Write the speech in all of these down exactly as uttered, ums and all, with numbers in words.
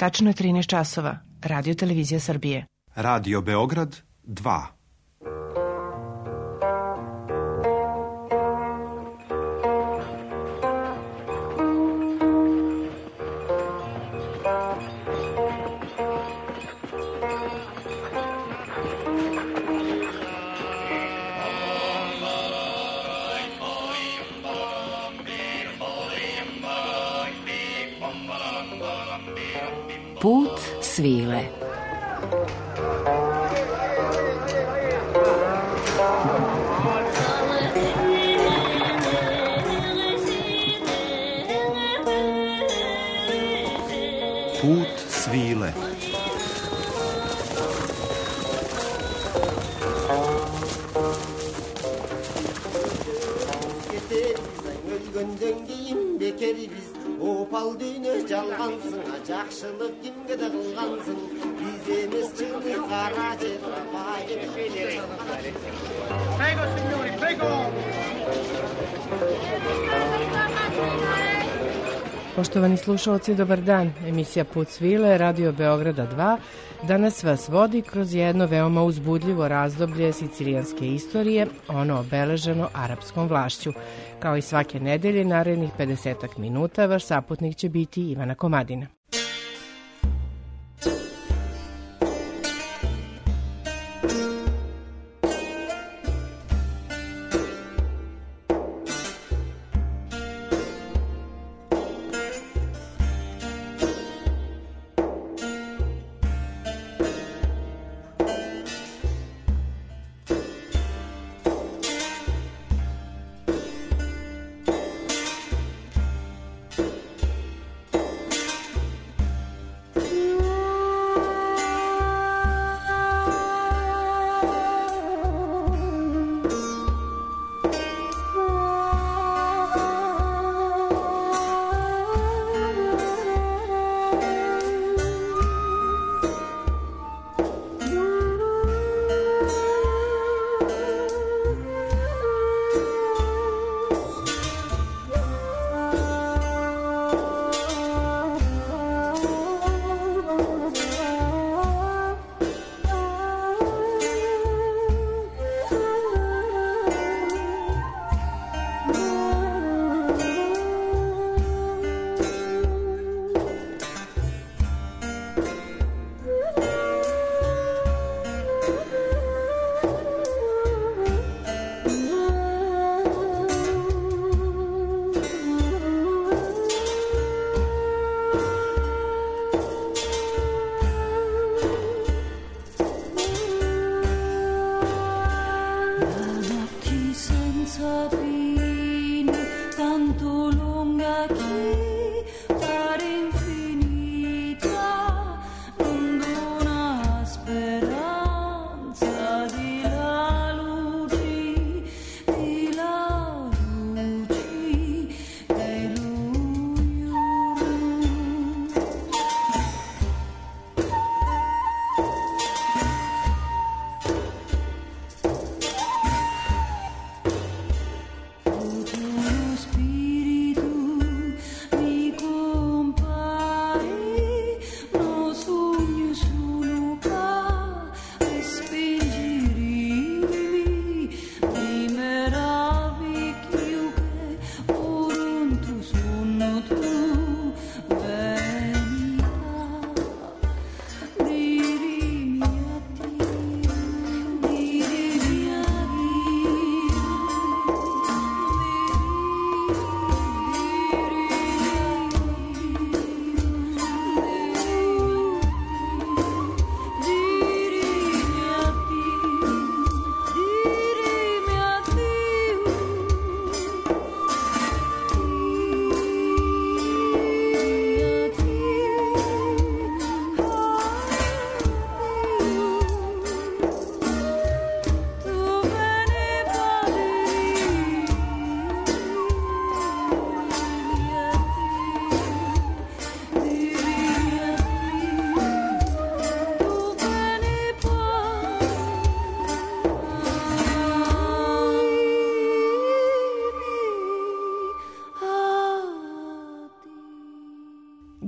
Tačno je trinaest časova. Radio Televizija Srbije. Radio Beograd dva. Put svile. Put svile. Opal düğünü çalgansın, жақшылық kimge de kılgansın. Biz emes çıktı kara cerrah Prego signori, prego. Poštovani slušalci, dobar dan. Emisija Put svile, Radio Beograda dva, danas vas vodi kroz jedno veoma uzbudljivo razdoblje sicilijanske istorije, ono obeleženo arapskom vlašću. Kao i svake nedelje, narednih pedesetak minuta, vaš saputnik će biti Ivana Komadina.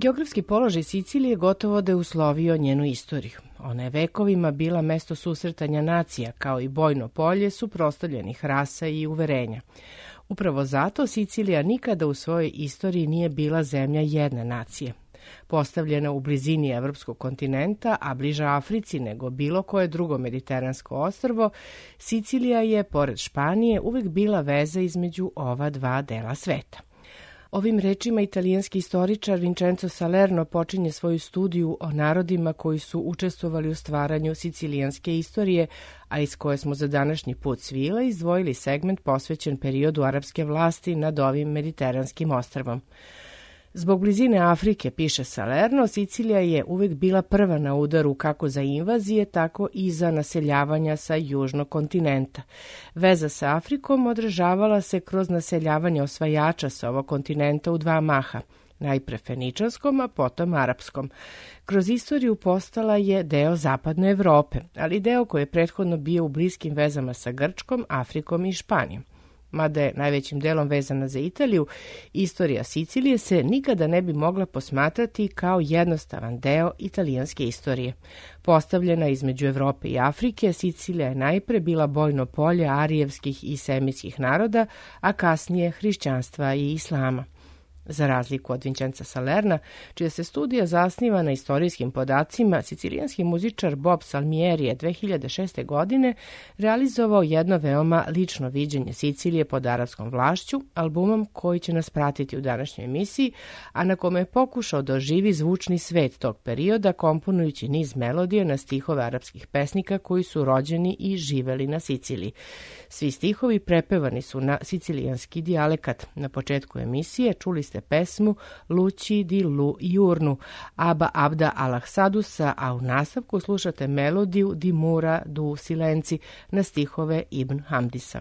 Geografski položaj Sicilije gotovo da je uslovio njenu istoriju. Ona je vekovima bila mesto susretanja nacija, kao i bojno polje suprotstavljenih rasa i uverenja. Upravo zato Sicilija nikada u svojoj istoriji nije bila zemlja jedne nacije. Postavljena u blizini evropskog kontinenta, a bliža Africi nego bilo koje drugo mediteransko ostrvo, Sicilija je, pored Španije, uvek bila veza između ova dva dela sveta. Ovim rečima italijanski istoričar Vincenzo Salerno počinje svoju studiju o narodima koji su učestvovali u stvaranju sicilijanske istorije, a iz koje smo za današnji put svile izdvojili segment posvećen periodu arapske vlasti nad ovim mediteranskim ostrvom. Zbog blizine Afrike, piše Salerno, Sicilija je uvek bila prva na udaru kako za invazije, tako i za naseljavanja sa južnog kontinenta. Veza sa Afrikom odražavala se kroz naseljavanje osvajača sa ovog kontinenta u dva maha, najpre feničanskom, a potom arapskom. Kroz istoriju postala je deo zapadne Evrope, ali deo koji je prethodno bio u bliskim vezama sa Grčkom, Afrikom i Španijom. Mada je najvećim delom vezana za Italiju, istorija Sicilije se nikada ne bi mogla posmatrati kao jednostavan deo italijanske istorije. Postavljena između Evrope i Afrike, Sicilija je najpre bila bojno polje arijevskih i semitskih naroda, a kasnije hrišćanstva i islama. Za razliku od Vincenza Salerna, čija se studija zasniva na istorijskim podacima, sicilijanski muzičar Bob Salmieri je dve hiljade šeste. godine realizovao jedno veoma lično viđenje Sicilije pod arapskom vlašću, albumom koji će nas pratiti u današnjoj emisiji, a na kome je pokušao da oživi zvučni svet tog perioda, komponujući niz melodija na stihove arapskih pesnika koji su rođeni i živeli na Siciliji. Svi stihovi prepevani su na sicilijanski dijalekat. Na početku emisije čuli ste pesmu Luci di Lu Jurnu, Aba Abda Alahsadusa, a u nastavku slušate melodiju Di Mura du Silenci na stihove Ibn Hamdisa.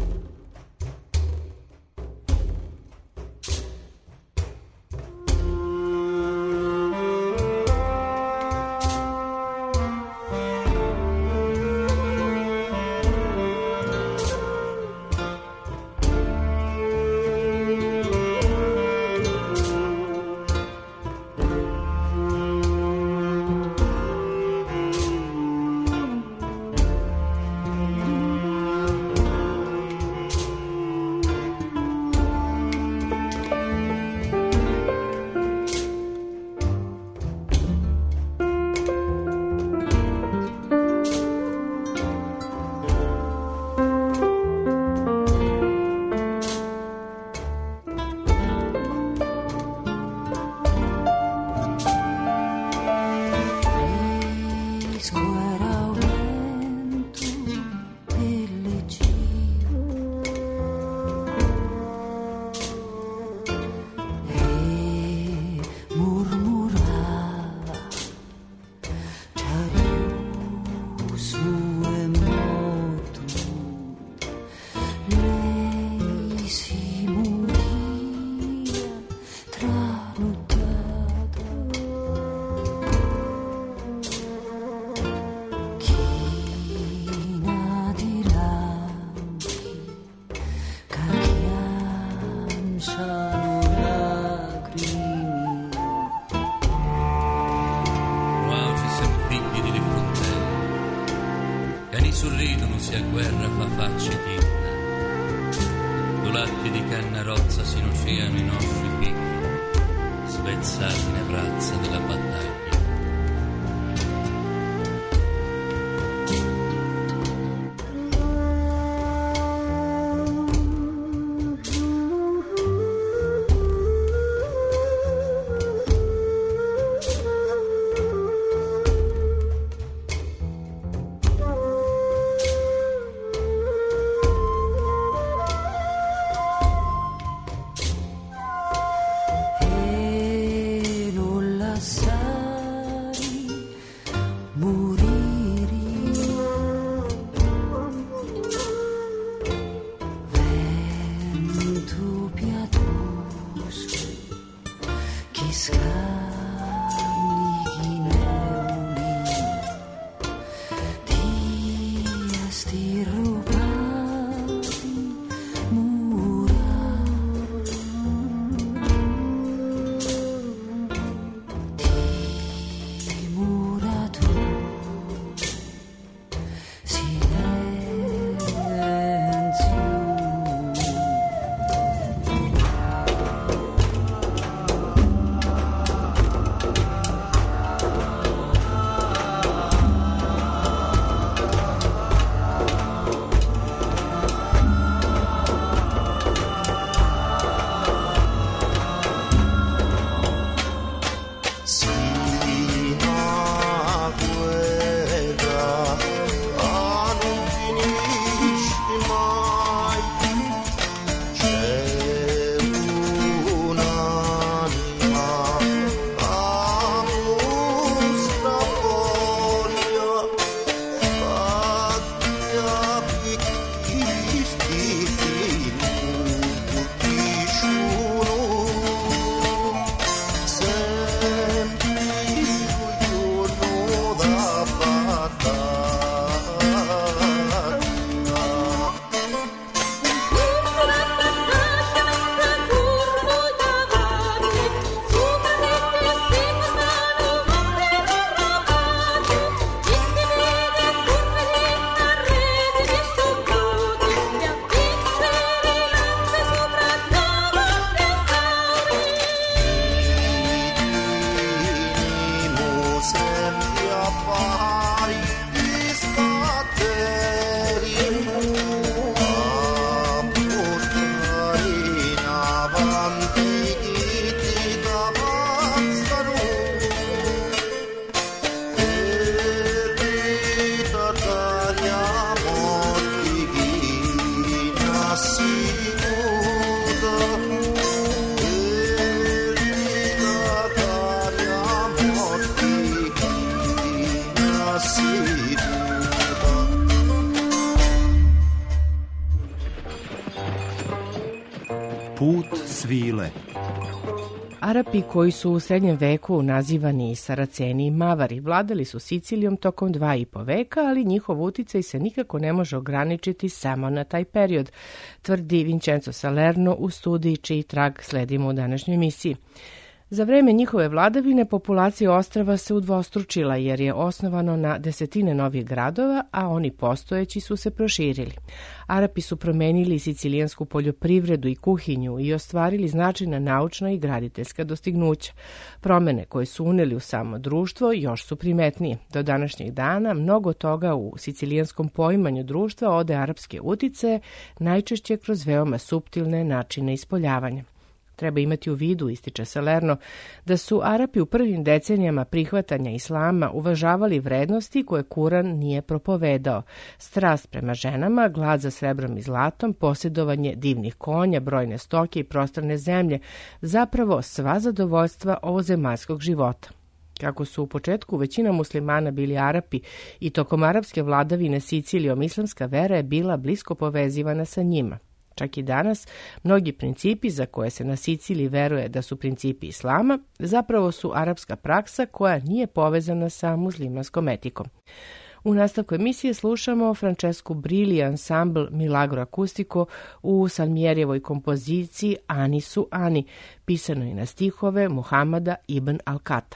sorridono se a guerra fa facce tinta. Due latti di canna rozza si nociano i nostri figli, svezzati nel razza della battaglia. svile. Arapi, koji su u srednjem veku nazivani Saraceni i Mavari, vladali su Sicilijom tokom dva i po veka, ali njihov uticaj se nikako ne može ograničiti samo na taj period, tvrdi Vincenzo Salerno u studiji čiji trag sledimo u današnjoj emisiji. Za vreme njihove vladavine populacija ostrva se udvostručila jer je osnovano na desetine novih gradova, a oni postojeći su se proširili. Arapi su promenili sicilijansku poljoprivredu i kuhinju i ostvarili značajna naučna i graditeljska dostignuća. Promene koje su uneli u samo društvo još su primetnije. Do današnjeg dana mnogo toga u sicilijanskom poimanju društva ode arapske utice, najčešće kroz veoma suptilne načine ispoljavanja. Treba imati u vidu, ističe Salerno, da su Arapi u prvim decenijama prihvatanja islama uvažavali vrednosti koje Kuran nije propovedao. Strast prema ženama, glad za srebrom i zlatom, posjedovanje divnih konja, brojne stoke i prostrane zemlje, zapravo sva zadovoljstva ovozemaljskog života. Kako su u početku većina muslimana bili Arapi i tokom arapske vladavine Sicilijom, islamska vera je bila blisko povezivana sa njima. Čak i danas, mnogi principi za koje se na Siciliji veruje da su principi islama, zapravo su arapska praksa koja nije povezana sa muslimanskom etikom. U nastavku emisije slušamo Francesku Brilli ansambl Milagro Acústico u Salmierjevoj kompoziciji Ani su Ani, pisanoj na stihove Muhamada ibn Al-Kata.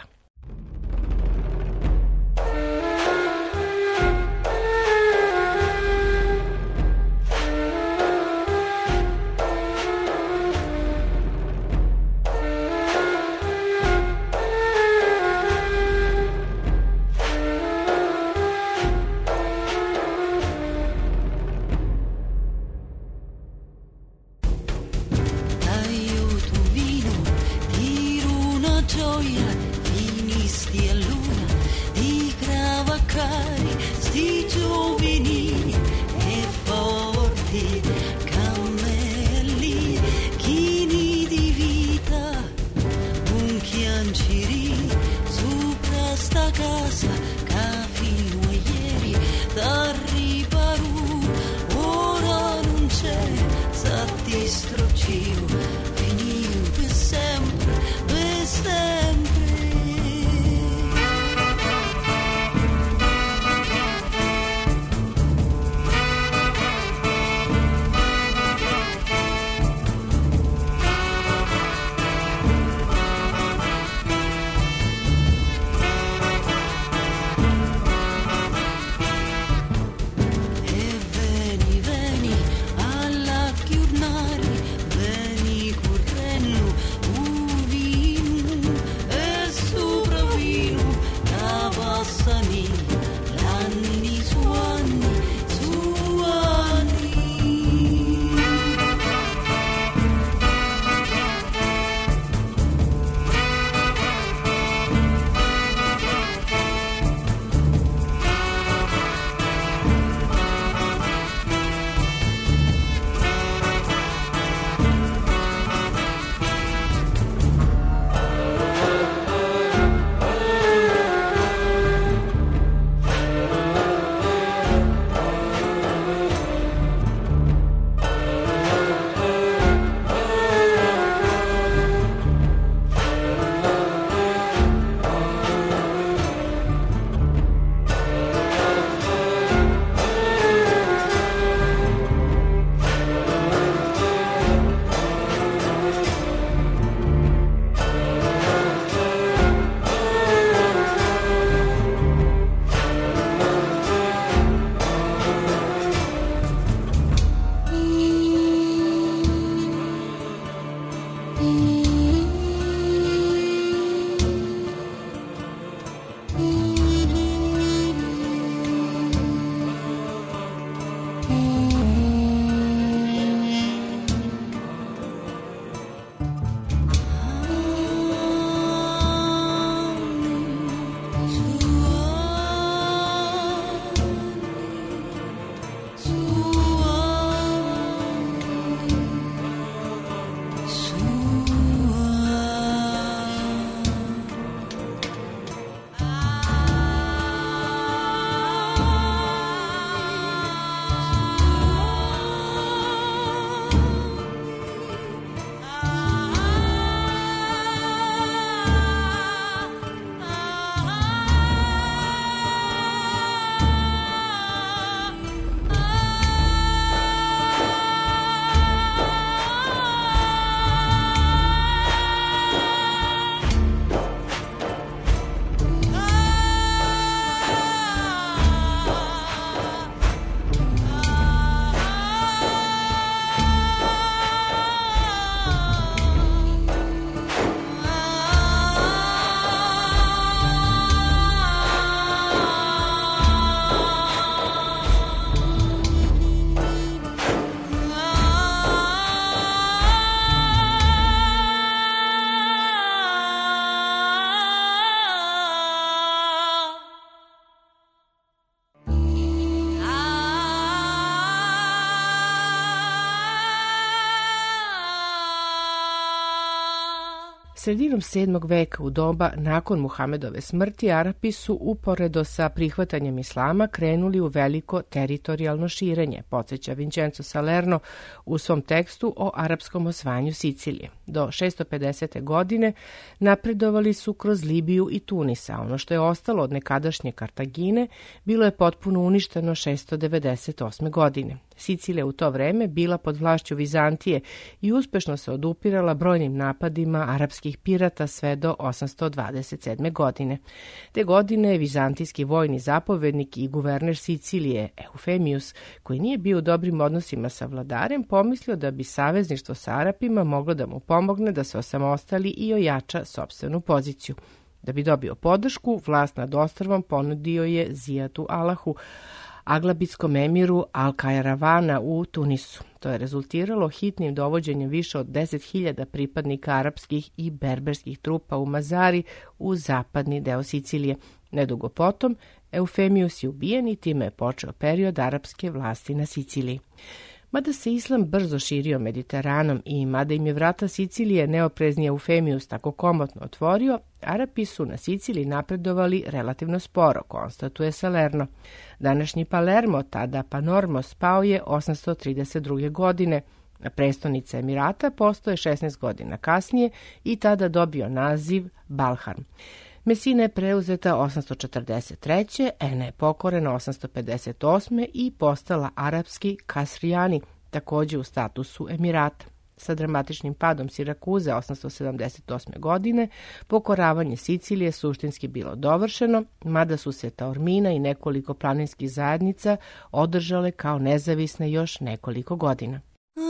Sredinom sedmog veka, u doba nakon Muhamedove smrti, Arapi su uporedo sa prihvatanjem islama krenuli u veliko teritorijalno širenje, podsjeća Vincenzo Salerno u svom tekstu o arapskom osvajanju Sicilije. Do šesto pedesete. godine napredovali su kroz Libiju i Tunisa. Ono što je ostalo od nekadašnje Kartagine bilo je potpuno uništeno šesto devedeset osme. godine. Sicilija u to vreme bila pod vlašću Vizantije i uspešno se odupirala brojnim napadima arapskih pirata sve do osamsto dvadeset sedme. godine. Te godine je vizantijski vojni zapovednik i guverner Sicilije Eufemius, koji nije bio u dobrim odnosima sa vladarem, pomislio da bi savezništvo sa Arapima moglo da mu pomogne da se osamostali i ojača sopstvenu poziciju. Da bi dobio podršku, vlast nad ostrvom ponudio je Zijatu Alahu, aglabitskom emiru Al-Kairavana u Tunisu. To je rezultiralo hitnim dovođenjem više od deset hiljada pripadnika arapskih i berberskih trupa u Mazari u zapadni deo Sicilije. Nedugo potom, Eufemius je ubijen i time je počeo period arapske vlasti na Siciliji. Mada se islam brzo širio Mediteranom i mada im je vrata Sicilije neoprezni Eufemius tako komotno otvorio, Arapi su na Siciliji napredovali relativno sporo, konstatuje Salerno. Današnji Palermo, tada Panormo, spao je osamsto trideset druge. godine, a prestonica Emirata postoje šesnaest godina kasnije i tada dobio naziv Balhan. Mesina je preuzeta osamsto četrdeset treće. Ena je pokorena osamsto pedeset osme. i postala arapski Kasrijani, takođe u statusu Emirata. Sa dramatičnim padom Sirakuze osamsto sedamdeset osme. godine pokoravanje Sicilije suštinski bilo dovršeno, mada su se Taormina i nekoliko planinskih zajednica održale kao nezavisne još nekoliko godina.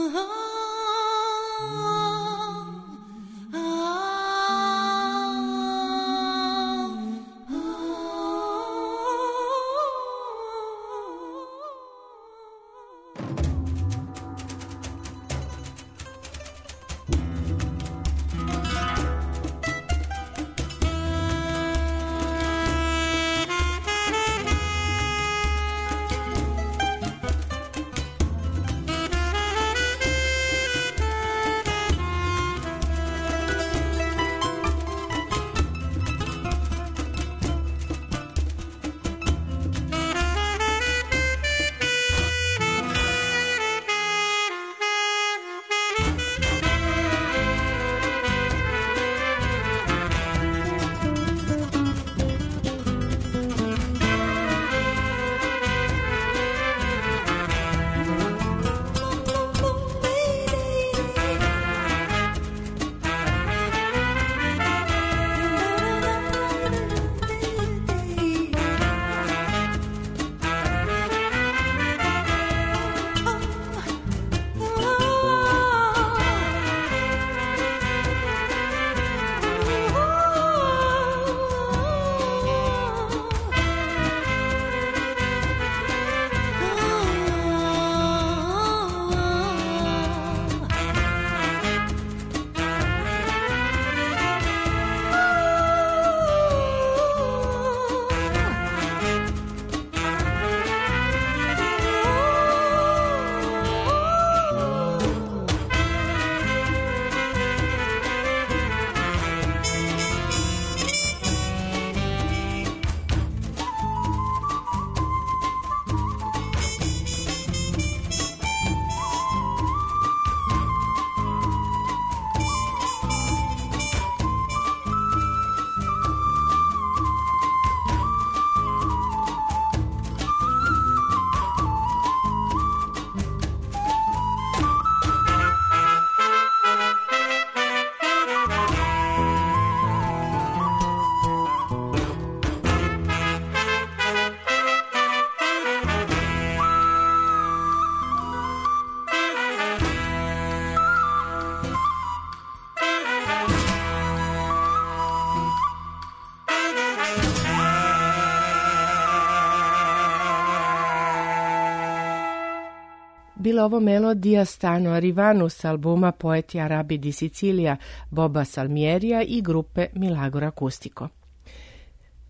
Bila ovo melodija Stano Arivanu s albuma Poeti Arabi di Sicilia Boba Salmierija i grupe Milagro Acústico.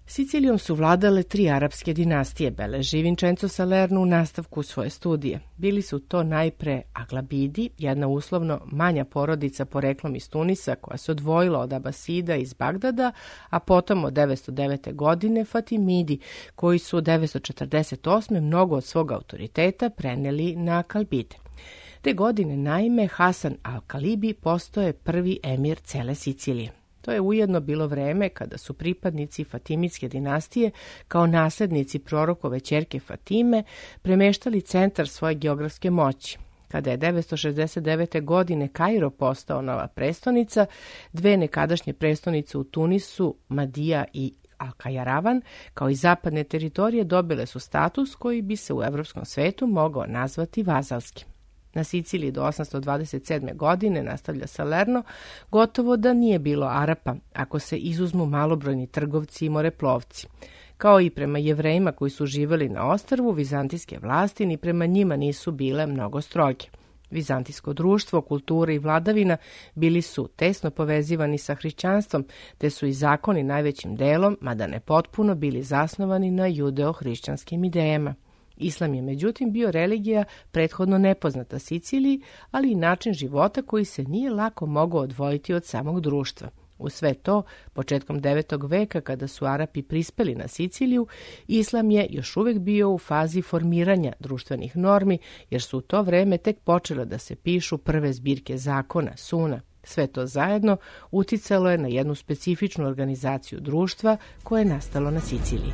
Sicilijom su vladale tri arapske dinastije, beleži Vincenzo Salerno u nastavku svoje studije. Bili su to najpre Aglabidi, jedna uslovno manja porodica poreklom iz Tunisa koja se odvojila od Abasida iz Bagdada, a potom od devetsto devete. godine Fatimidi, koji su od devetsto četrdeset osme. mnogo od svog autoriteta preneli na Kalbide. Te godine, naime, Hasan al-Kalibi postoje prvi emir cele Sicilije. To je ujedno bilo vreme kada su pripadnici Fatimitske dinastije kao naslednici prorokove ćerke Fatime premeštali centar svoje geografske moći. Kada je devetsto šezdeset devete. godine Kairo postao nova prestonica, dve nekadašnje prestonice u Tunisu, Madija i Al-Kajaravan, kao i zapadne teritorije, dobile su status koji bi se u evropskom svetu mogao nazvati vazalskim. Na Siciliji do osamsto dvadeset sedme. godine, nastavlja Salerno, gotovo da nije bilo Arapa, ako se izuzmu malobrojni trgovci i moreplovci. Kao i prema Jevrejima koji su živjeli na ostrvu, vizantijske vlasti ni prema njima nisu bile mnogo stroge. Vizantijsko društvo, kultura i vladavina bili su tesno povezivani sa hrišćanstvom, te su i zakoni najvećim delom, mada ne potpuno, bili zasnovani na judeo-hrišćanskim idejama. Islam je međutim bio religija prethodno nepoznata Siciliji, ali i način života koji se nije lako mogao odvojiti od samog društva. U sve to, početkom devetog veka, kada su Arapi prispeli na Siciliju, Islam je još uvijek bio u fazi formiranja društvenih normi, jer su u to vreme tek počele da se pišu prve zbirke zakona, suna. Sve to zajedno uticalo je na jednu specifičnu organizaciju društva koje je nastalo na Siciliji.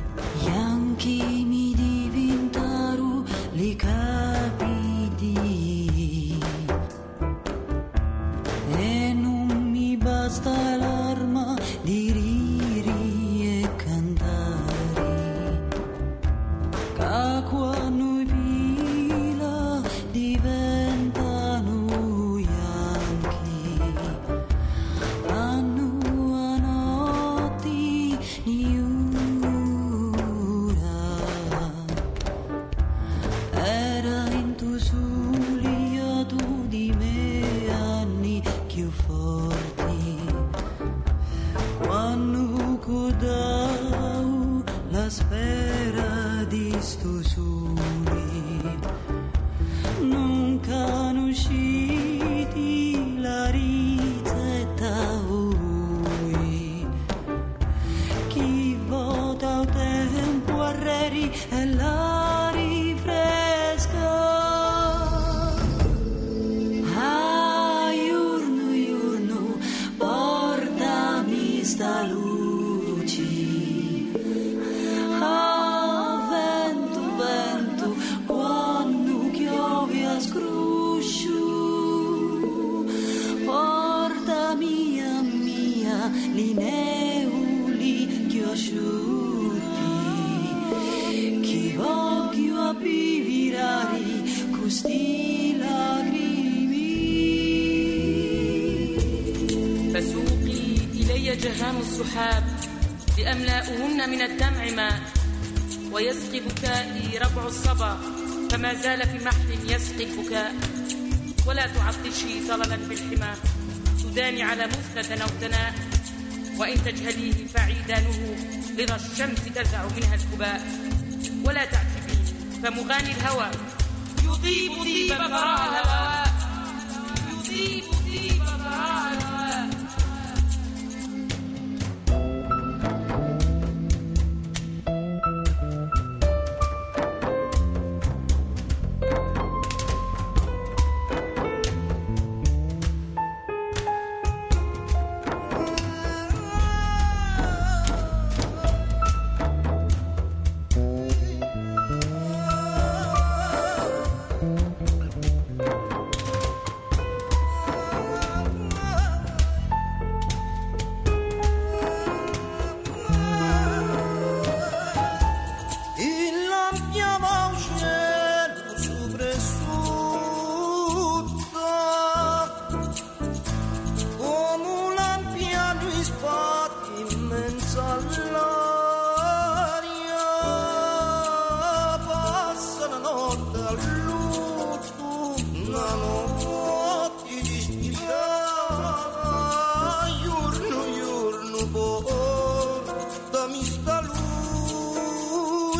Li capiti e non mi basta l'arma di riri e cantare che quando i pila diventano bianchi hanno a notti spera di sto soli non conosciti la ricetta voi chi vota o tempo arreri e la rifresca a giorno giorno portami sta luce. Chi voglio abbivirare questi lagrimi فسوقي إلي جهام السحاب لأملأهن من الدمع ماء ويسقي بكائي ربع الصبا فما زال في محل يسقي البكاء ولا تعطشي طللا بالحمى تداني على مثنة أو تناء وإن تجهليه فعيدانه لظى الشمس تزع منها الكباء ولا تعتبي فمغاني الهوى يطيب طيب براء الهواء يطيب طيب براء الهواء.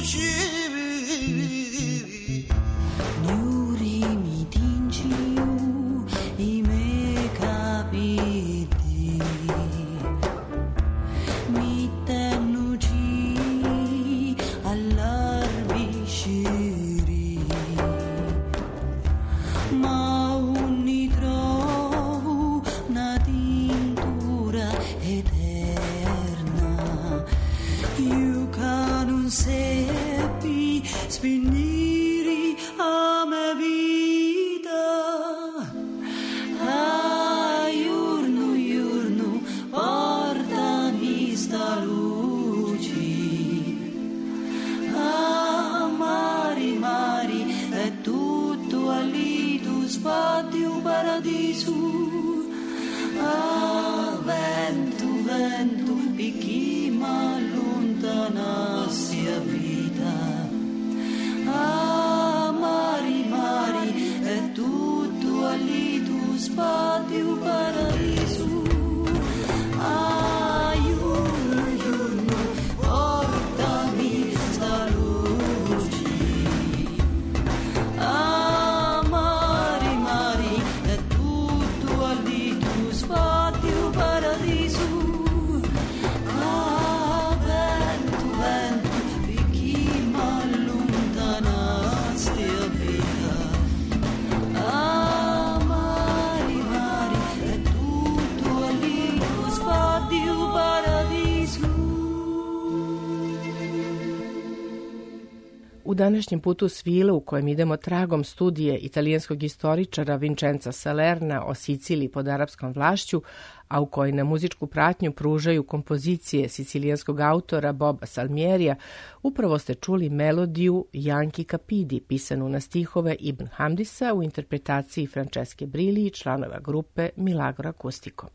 U današnjem putu svile u kojem idemo tragom studije italijanskog istoričara Vincenza Salerna o Siciliji pod arapskom vlašću, a u kojoj na muzičku pratnju pružaju kompozicije sicilijanskog autora Boba Salmierija, upravo ste čuli melodiju Janki Capidi, pisanu na stihove Ibn Hamdisa u interpretaciji Franceske Brilli i članova grupe Milagro Acústico.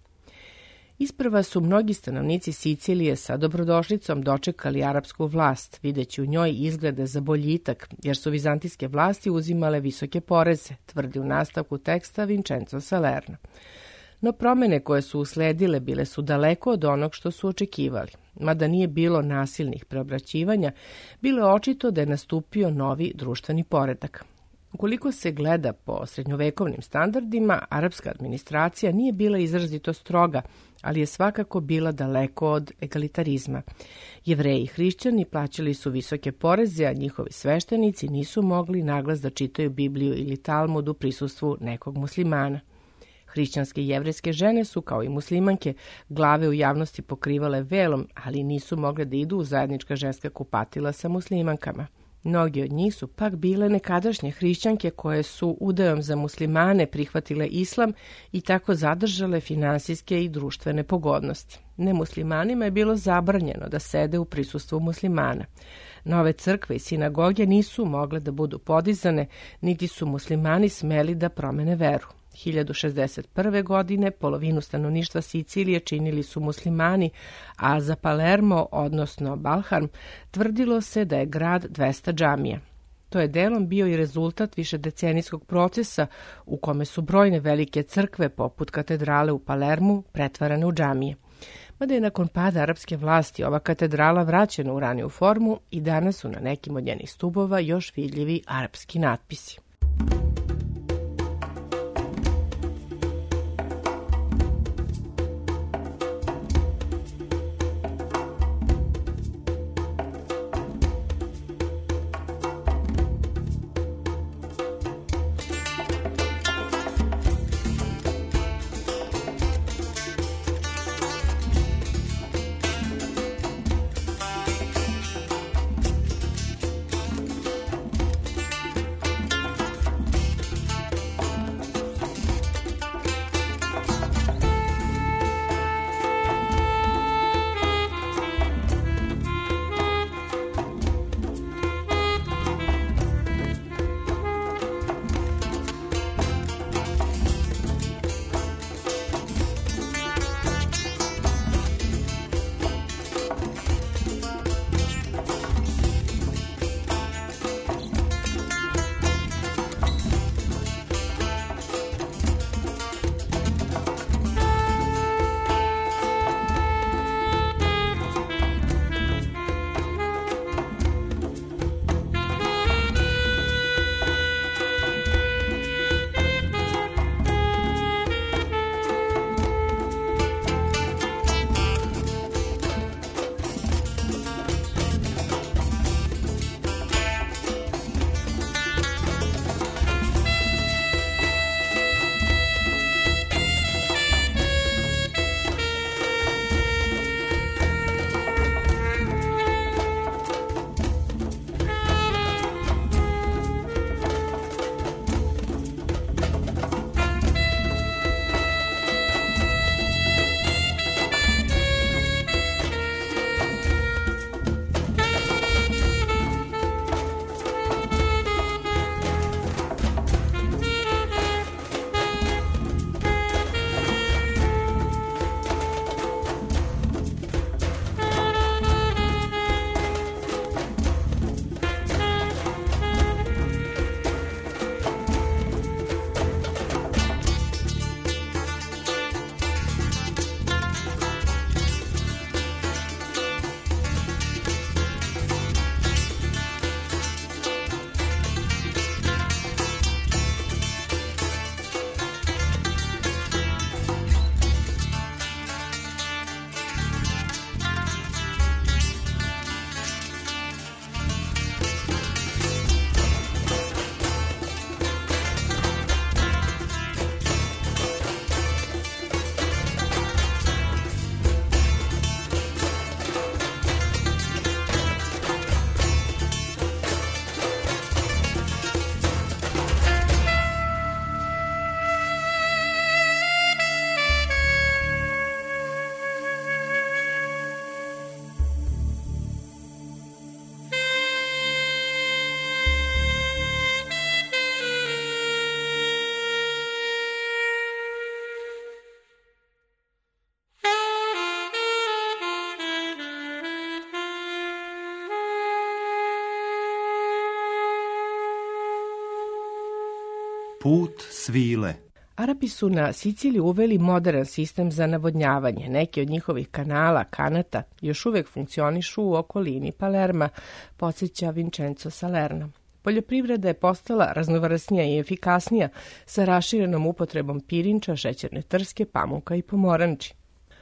Isprva su mnogi stanovnici Sicilije sa dobrodošlicom dočekali arapsku vlast, videći u njoj izglede za boljitak, jer su vizantijske vlasti uzimale visoke poreze, tvrdi u nastavku teksta Vincenzo Salerno. No promene koje su usledile bile su daleko od onog što su očekivali. Mada nije bilo nasilnih preobraćivanja, bilo je očito da je nastupio novi društveni poredak. Ukoliko se gleda po srednjovekovnim standardima, arapska administracija nije bila izrazito stroga, ali je svakako bila daleko od egalitarizma. Jevreji i hrišćani plaćali su visoke poreze, a njihovi sveštenici nisu mogli naglas da čitaju Bibliju ili Talmud u prisustvu nekog muslimana. Hrišćanske i jevrejske žene su, kao i muslimanke, glave u javnosti pokrivale velom, ali nisu mogle da idu u zajednička ženska kupatila sa muslimankama. Mnogi od njih su pak bile nekadašnje hrišćanke koje su udajom za muslimane prihvatile islam i tako zadržale finansijske i društvene pogodnosti. Nemuslimanima je bilo zabranjeno da sede u prisustvu muslimana. Nove crkve i sinagoge nisu mogle da budu podizane, niti su muslimani smeli da promene veru. hiljadu šezdeset prve. godine polovinu stanovništva Sicilije činili su muslimani, a za Palermo, odnosno Balharm, tvrdilo se da je grad dvesta džamija. To je delom bio i rezultat višedecenijskog procesa u kome su brojne velike crkve, poput katedrale u Palermu, pretvarane u džamije. Mada je nakon pada arapske vlasti ova katedrala vraćena u raniju formu i danas su na nekim od njenih stubova još vidljivi arapski natpisi. Put svile. Arapi su na Siciliji uveli modern sistem za navodnjavanje. Neki od njihovih kanala, kanata, još uvek funkcionišu u okolini Palerma, podsjeća Vincenzo Salerno. Poljoprivreda je postala raznovrsnija i efikasnija sa raširenom upotrebom pirinča, šećerne trske, pamuka i pomoranči.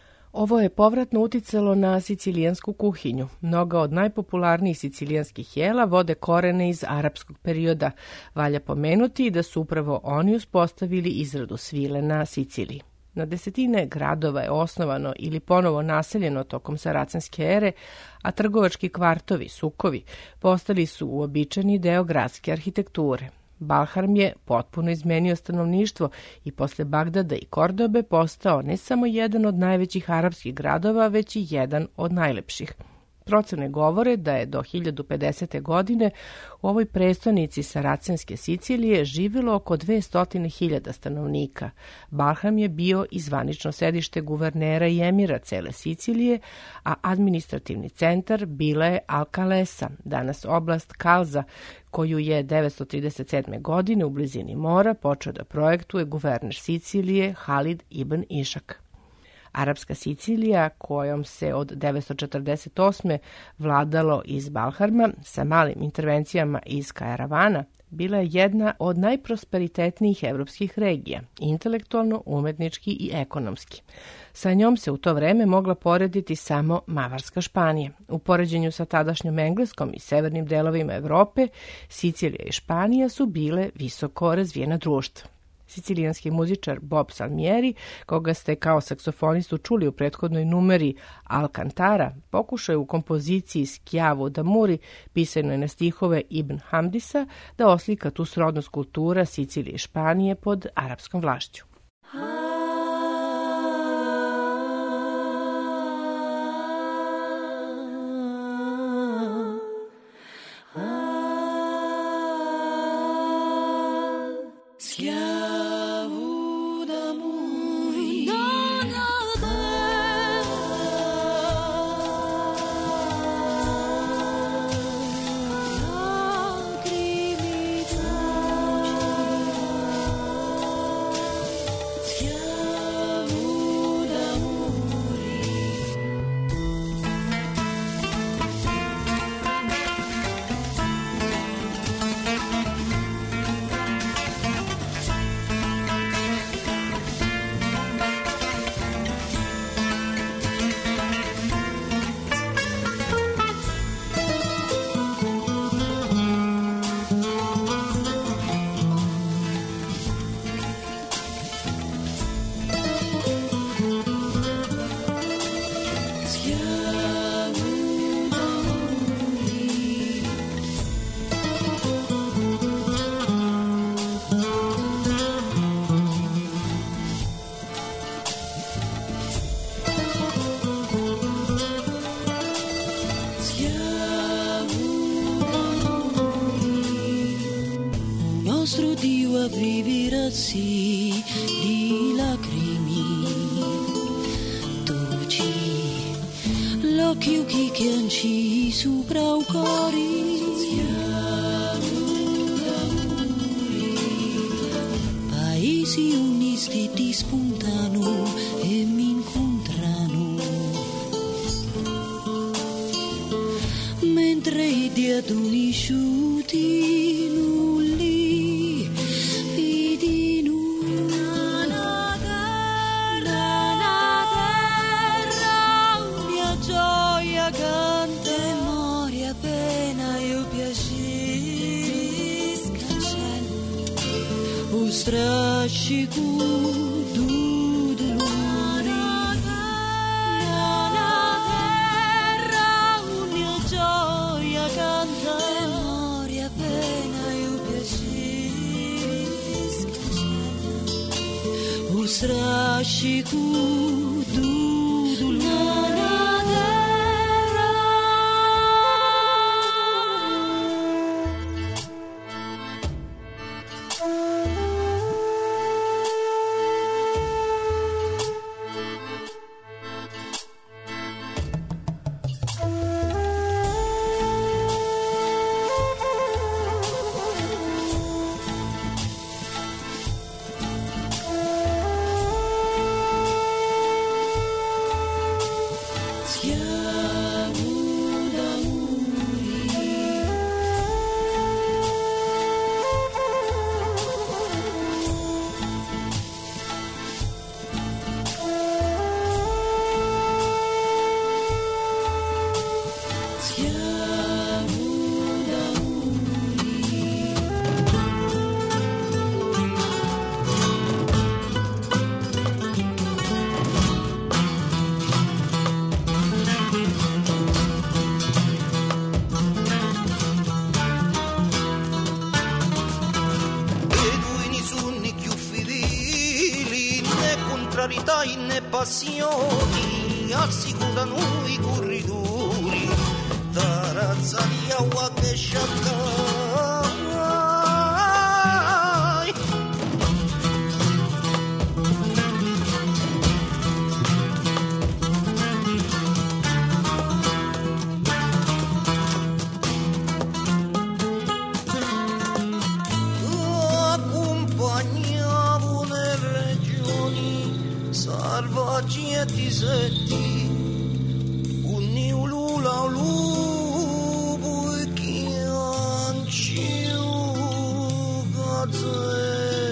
Ovo je povratno uticalo na sicilijansku kuhinju. Mnoga od najpopularnijih sicilijanskih jela vode korene iz arapskog perioda. Valja pomenuti da su upravo oni uspostavili izradu svile na Siciliji. Na desetine gradova je osnovano ili ponovo naseljeno tokom saracenske ere, a trgovački kvartovi, sukovi, postali su uobičajeni deo gradske arhitekture. Balharm je potpuno izmenio stanovništvo i posle Bagdada i Kordobe postao ne samo jedan od najvećih arapskih gradova, već i jedan od najlepših. Procene govore da je do hiljadu pedesete. godine u ovoj prestonici saracenske Sicilije živjelo oko dvesta hiljada stanovnika. Balham je bio i zvanično sedište guvernera i emira cele Sicilije, a administrativni centar bila je Alcalesa, danas oblast Kalza, koju je devetsto trideset sedme. godine u blizini mora počeo da projektuje guverner Sicilije Halid ibn Išak. Arapska Sicilija, kojom se od devetsto četrdeset osme. vladalo iz Balharma sa malim intervencijama iz Kairavana, bila je jedna od najprosperitetnijih evropskih regija, intelektualno, umetnički i ekonomski. Sa njom se u to vreme mogla porediti samo Mavarska Španija. U poređenju sa tadašnjom Engleskom i severnim delovima Evrope, Sicilija i Španija su bile visoko razvijena društva. Sicilijanski muzičar Bob Salmieri, koga ste kao saksofonistu čuli u prethodnoj numeri Alcantara, pokušao je u kompoziciji Schiavo d'Amuri, pisanoj na stihove Ibn Hamdisa, da oslika tu srodnost kultura Sicilije i Španije pod arapskom vlašću. Sì, di lacrimi dolci, l'occhio che chianci sopra un cori, paesi unisti ti spuntano e mi incontrano, mentre i diadoni sciuti strascico du dolore, la terra una gioia canta, memoria pena e piacere scacciata, o strascico du dolore. popolarità in passioni assicurano i corridori da razza di acqua che sciacca. Salvaggi e disetti, un ulula lupo e chianciu gazzellu.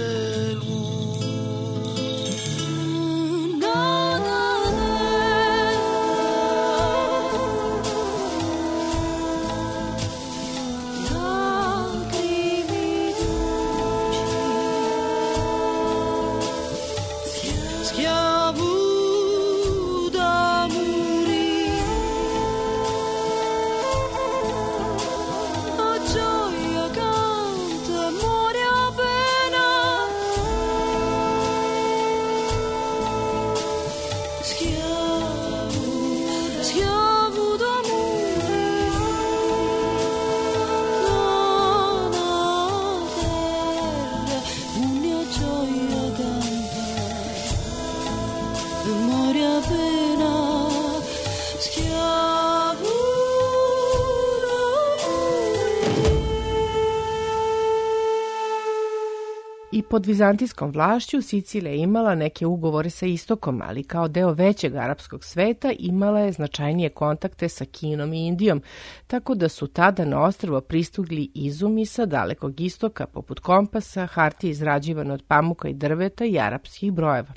I pod vizantijskom vlašću Sicilija je imala neke ugovore sa istokom, ali kao deo većeg arapskog sveta imala je značajnije kontakte sa Kinom i Indijom, tako da su tada na ostrvo pristigli izumi sa dalekog istoka, poput kompasa, hartije izrađivane od pamuka i drveta i arapskih brojeva.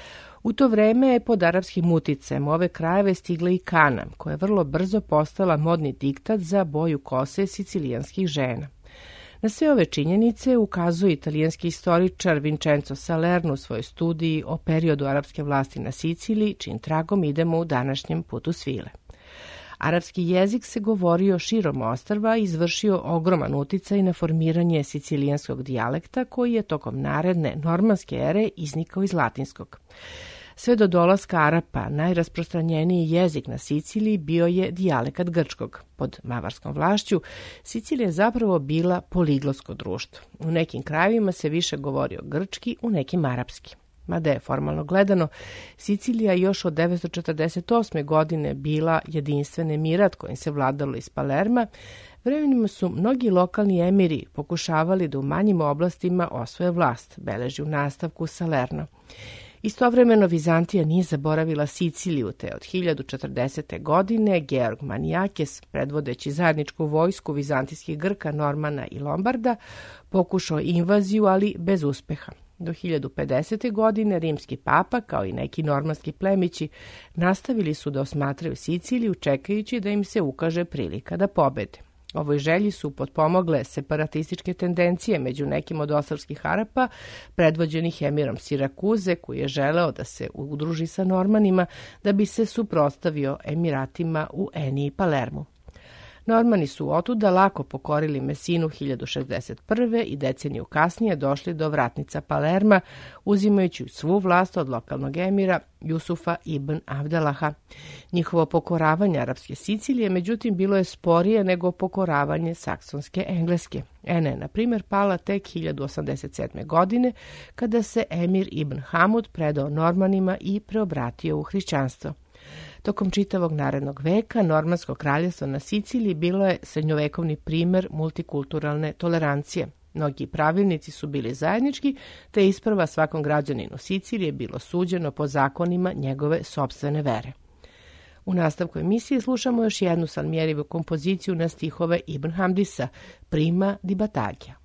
U to vreme je pod arapskim uticajem ove krajeve stigla i kana, koja je vrlo brzo postala modni diktat za boju kose sicilijanskih žena. Na sve ove činjenice ukazuje italijanski istoričar Vincenzo Salerno u svojoj studiji o periodu arapske vlasti na Siciliji, čim tragom idemo u današnjem putu svile. Arapski jezik se govorio širom ostrva i izvršio ogroman uticaj na formiranje sicilijanskog dijalekta koji je tokom naredne normanske ere iznikao iz latinskog. Sve do dolaska Arapa, najrasprostranjeniji jezik na Siciliji bio je dijalekat grčkog. Pod mavarskom vlašću Sicilija je zapravo bila poliglotsko društvo. U nekim krajevima se više govorio grčki, u nekim arapski. Mada je formalno gledano, Sicilija još od devetsto četrdeset osme. godine bila jedinstven emirat kojim se vladalo iz Palerma. Vremenima su mnogi lokalni emiri pokušavali da u manjim oblastima osvoje vlast, beleži u nastavku Salerno. Istovremeno Vizantija nije zaboravila Siciliju, te od hiljadu četrdesete. godine Georg Maniakes, predvodeći zajedničku vojsku vizantijskih Grka, Normana i Lombarda, pokušao invaziju, ali bez uspeha. Do hiljadu pedesete. godine rimski papa, kao i neki normanski plemići, nastavili su da osmatraju Siciliju, čekajući da im se ukaže prilika da pobede. Ovoj želji su potpomogle separatističke tendencije među nekim od ostrvskih Arapa, predvođenih emirom Sirakuze, koji je želeo da se udruži sa Normanima da bi se suprotstavio emiratima u Eni i Palermu. Normani su otuda lako pokorili Mesinu hiljadu šezdeset prve. i deceniju kasnije došli do vratnica Palerma, uzimajući svu vlast od lokalnog emira Jusufa ibn Abdalaha. Njihovo pokoravanje arapske Sicilije, međutim, bilo je sporije nego pokoravanje saksonske Engleske. Ena je, na primjer, pala tek hiljadu osamdeset sedme. godine, kada se emir ibn Hamud predao Normanima i preobratio u hrišćanstvo. Tokom čitavog narednog veka, normansko kraljevstvo na Siciliji bilo je srednjovekovni primer multikulturalne tolerancije. Mnogi pravilnici su bili zajednički, te isprva svakom građaninu Sicilije bilo suđeno po zakonima njegove sopstvene vere. U nastavku emisije slušamo još jednu Salmierivu kompoziciju na stihove Ibn Hamdisa, Prima di Battaglia.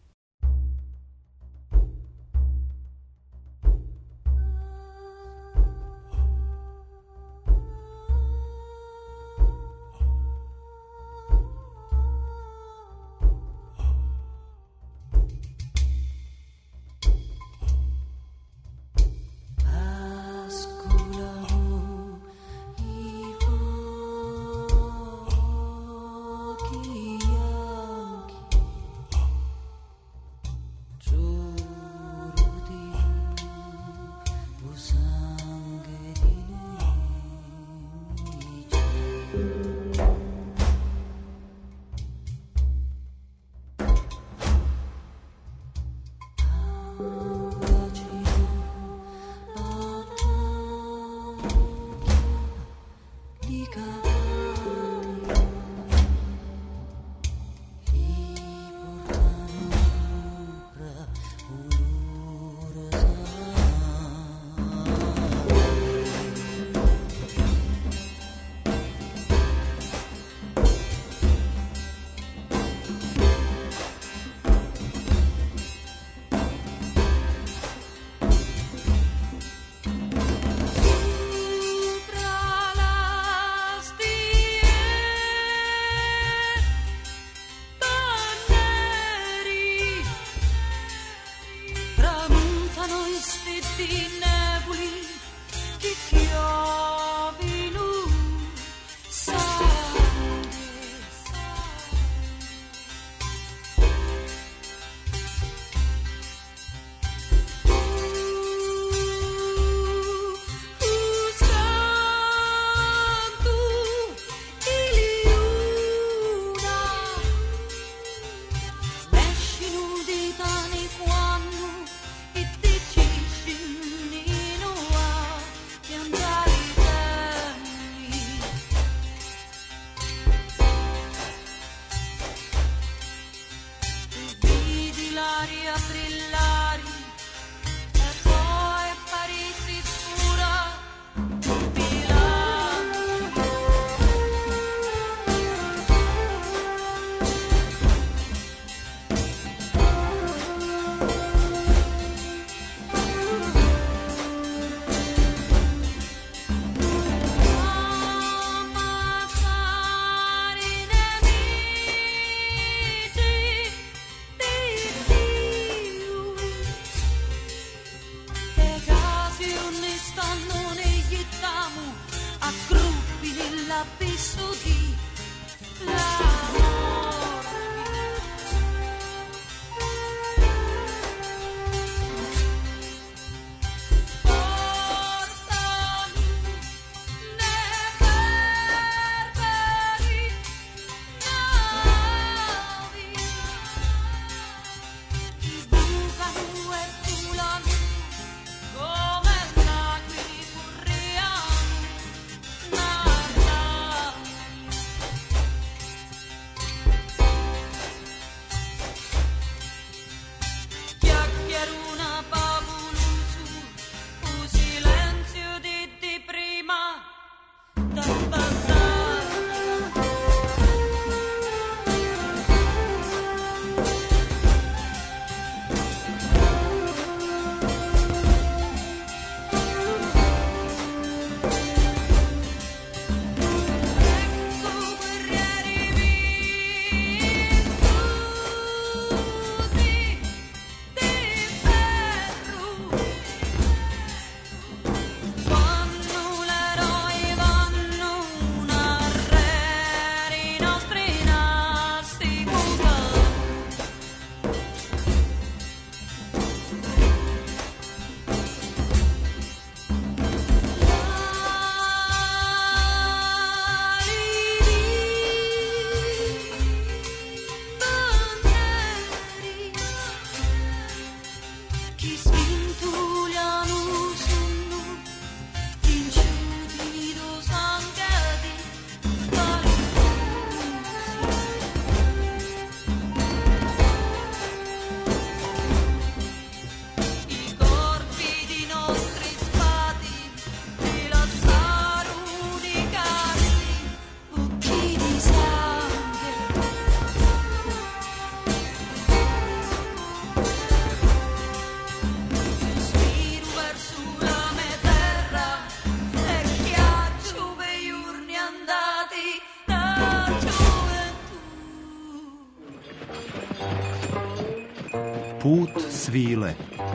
Put svile.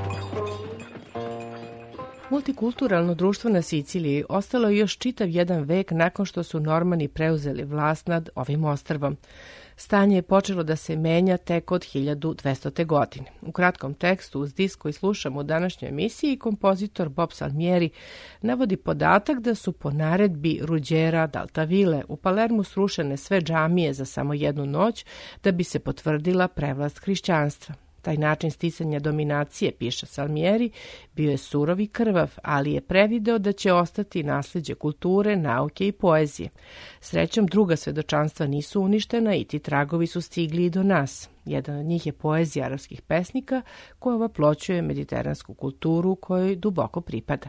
Multikulturalno društvo na Siciliji ostalo je još čitav jedan vek nakon što su Normani preuzeli vlast nad ovim ostrvom. Stanje je počelo da se menja tek od hiljadu dvestite. godine. U kratkom tekstu uz disk koji slušamo u današnjoj emisiji, kompozitor Bob Salmieri navodi podatak da su po naredbi Ruđera d'Altaville u Palermu srušene sve džamije za samo jednu noć da bi se potvrdila prevlast hrišćanstva. Taj način sticanja dominacije, piše Salmieri, bio je surov i krvav, ali je prevideo da će ostati nasleđe kulture, nauke i poezije. Srećom, druga svedočanstva nisu uništena i ti tragovi su stigli i do nas. Jedan od njih je poezija arapskih pesnika koja ovaploćuje mediteransku kulturu kojoj duboko pripada.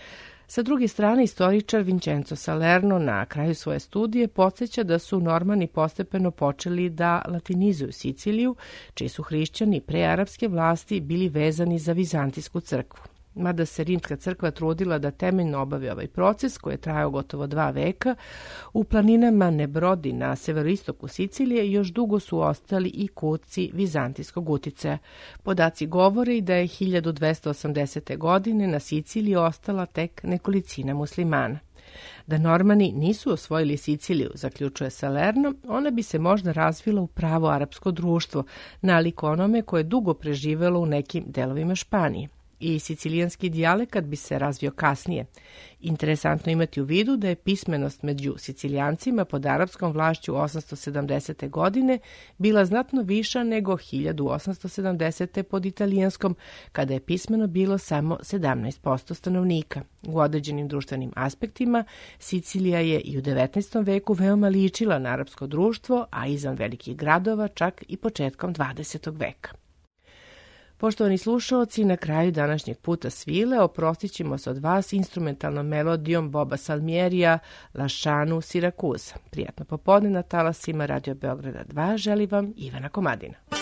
Sa druge strane, istoričar Vincenzo Salerno na kraju svoje studije podsjeća da su Normani postepeno počeli da latinizuju Siciliju, čiji su hrišćani pre arapske vlasti bili vezani za Vizantijsku crkvu. Mada se Rimska crkva trudila da temeljno obavi ovaj proces, koji je trajao gotovo dva veka, u planinama Nebrodi na severoistoku Sicilije još dugo su ostali i kutci vizantijskog uticaja. Podaci govore i da je hiljadu dvesta osamdesete. godine na Siciliji ostala tek nekolicina muslimana. Da Normani nisu osvojili Siciliju, zaključuje Salerno, ona bi se možda razvila u pravo arapsko društvo, nalik onome koje je dugo preživelo u nekim delovima Španije. I sicilijanski dijalekat bi se razvio kasnije. Interesantno imati u vidu da je pismenost među Sicilijancima pod arapskom vlašću osamsto sedamdesete. godine bila znatno viša nego hiljadu osamsto sedamdesete. pod italijanskom, kada je pismeno bilo samo sedamnaest posto stanovnika. U određenim društvenim aspektima Sicilija je i u devetnaestom. veku veoma ličila na arapsko društvo, a izvan velikih gradova čak i početkom dvadesetog. veka. Poštovani slušalci, na kraju današnjeg puta svile oprostit ćemo se od vas instrumentalnom melodijom Boba Salmierija Lasciano Siracusa. Prijatno popodne na talasima Radio Beograda dva želi vam Ivana Komadina.